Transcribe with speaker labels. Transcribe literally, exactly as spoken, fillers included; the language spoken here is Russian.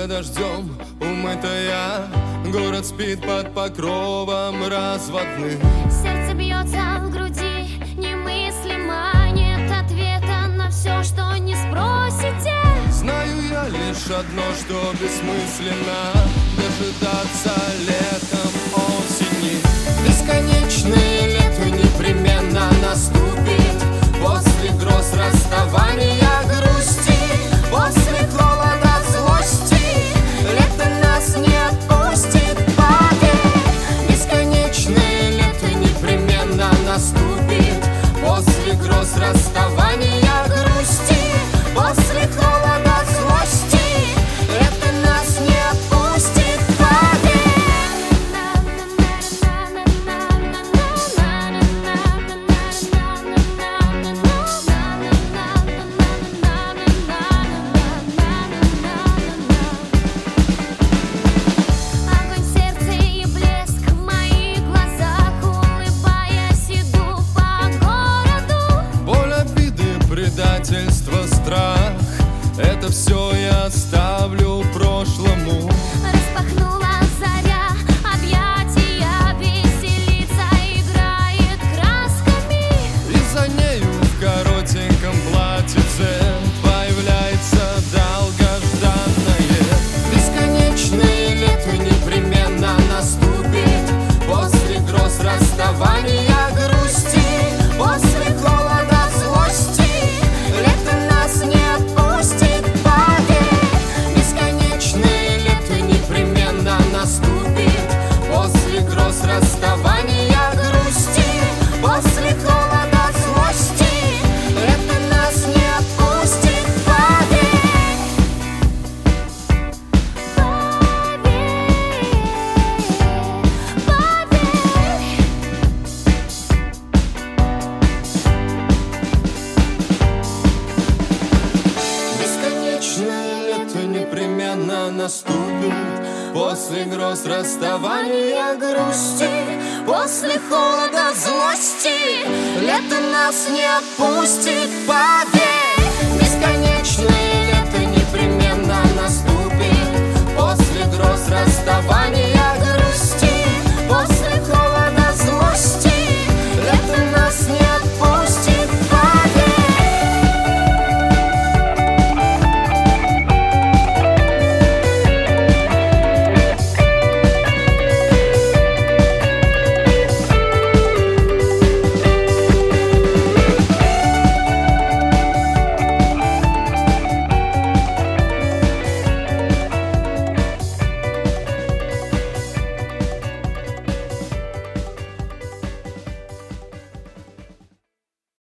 Speaker 1: Под дождем умытая, город спит под покровом разводных.
Speaker 2: Сердце бьется в груди немыслимо, нет ответа на все, что не спросите.
Speaker 1: Знаю я лишь одно, что бессмысленно дожидаться летом осени. Бесконечное лето непременно наступит после гроз расставания грусти, после холода злости. Лето нас не отпустит, поверь. Бесконечное лето непременно наступит после гроз расставания грусти, после холода злости. Лето нас не отпустит, поверь.
Speaker 2: Огонь в сердце и блеск в моих глазах, улыбаясь, иду по городу.
Speaker 1: Боль, обиды, предательство, страх — это все я оставлю прошлому.
Speaker 2: Распахнула заря объятия, веселится, играет красками.
Speaker 1: И за нею в коротеньком платьице появляется долгожданное. Бесконечное лето непременно наступит после гроз расставания грусти, после холода злости. Лето нас не отпустит, поверь. Бесконечное лето непременно наступит после гроз расставания грусти, после холода злости. Лето нас не отпустит, поверь. Бесконечное лето непременно наступит после гроз расставания грусти, после холода злости. Лето нас не отпустит, поверь.